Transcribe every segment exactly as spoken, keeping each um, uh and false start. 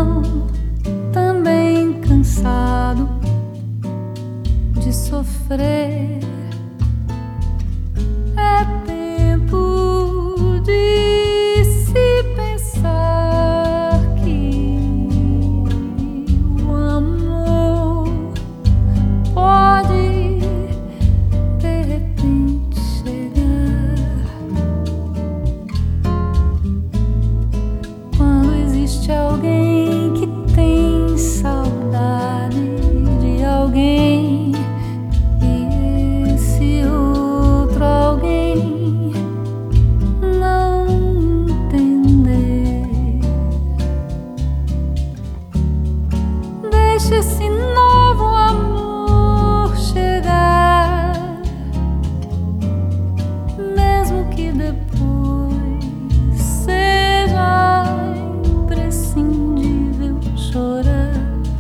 coração também cansado de sofrer. É tempo de se pensar que o amor pode de repente chegar. Quando existe alguém que tem saudade de alguém e esse outro alguém não entender, deixa esse novo amor chegar, mesmo que depois seja imprescindível chorar.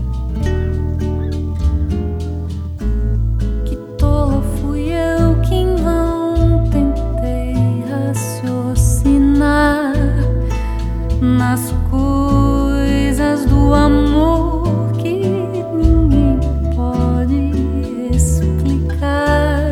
Que tola fui eu que em vão tentei raciocinar nas coisas do amor que ninguém pode explicar.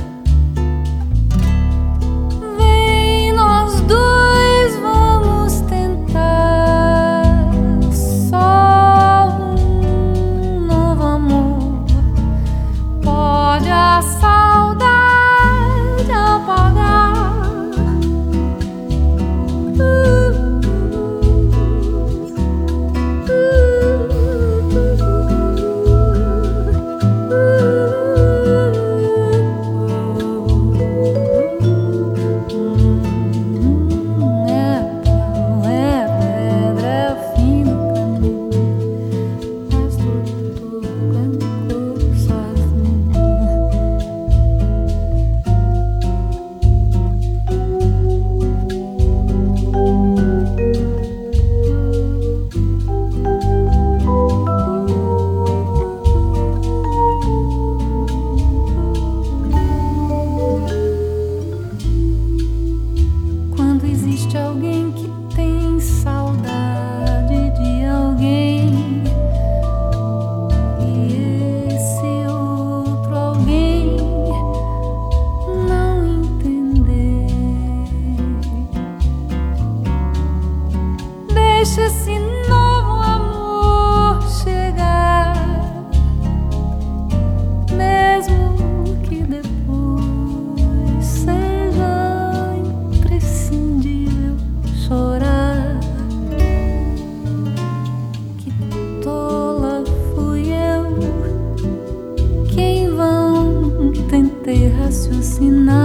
Vem, nós dois vamos tentar só um novo amor. Pode a saudade apagar. É pedra, é o fim do caminho, mas tudo tocando sozinho. Quando existe alguém que tem saudade de alguém e esse outro alguém não entender, deixa esse novo amor chegar, mesmo que depois seja imprescindível chorar. Que tola fui eu que em vão tentei raciocinar